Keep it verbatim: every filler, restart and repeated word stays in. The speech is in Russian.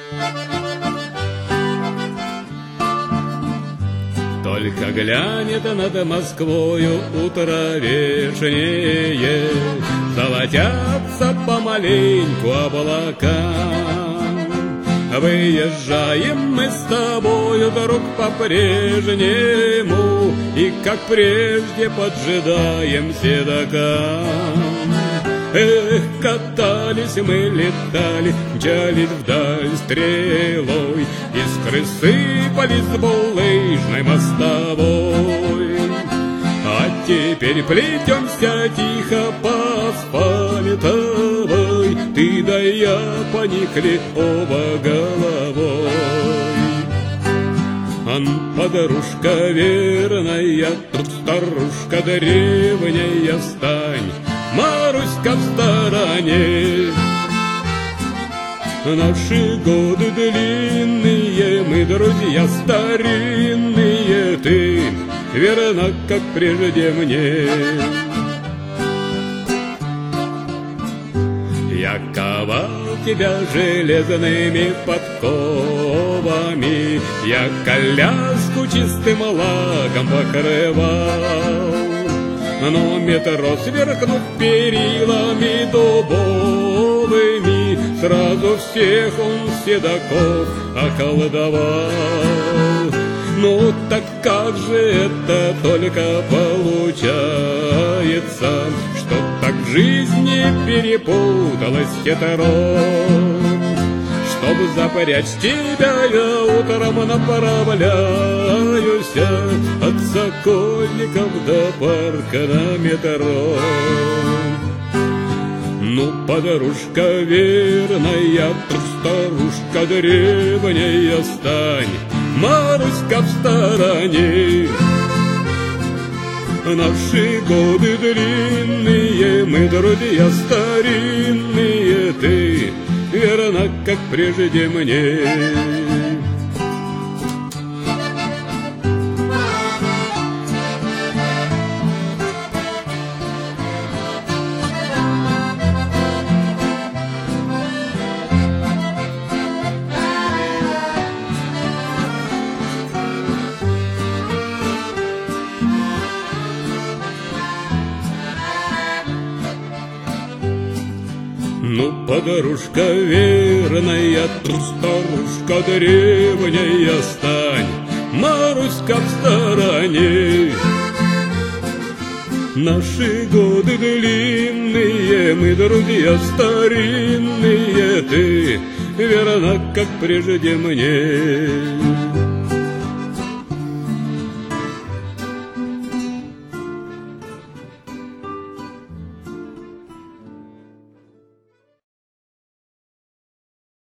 Только глянет над Москвою утро вечнее, золотятся помаленьку облака. Выезжаем мы с тобою, друг, по-прежнему, и, как прежде, поджидаем седока. Эх, катались мы, летали, мчались вдаль стрелой, искры сыпались с булыжной мостовой. А теперь плетемся тихо по асфальтовой, ты да я поникли оба головой. Ан, подружка верная, тут старушка древняя, встань, Маруська в стороне. Наши годы длинные, мы друзья старинные, ты верна, как прежде мне. Я ковал тебя железными подковами, я коляску чистым лаком покрывал. Но метро, сверкнув перилами дубовыми, сразу всех он седоков околдовал. Ну так как же это только получается, что так в жизни перепуталось хитро? Чтоб запрячь тебя, я утром направляюсь от Сокольников до парка на метро. Ну, подружка верная, тут старушка древняя, стань, Маруська в стороне. Наши годы длинные, мы друзья старинные, ты верна, как прежде мне. Ну, подружка верная, тут старушка древняя, стань, Маруська в стороне. Наши годы длинные, мы друзья старинные, ты верна, как прежде мне.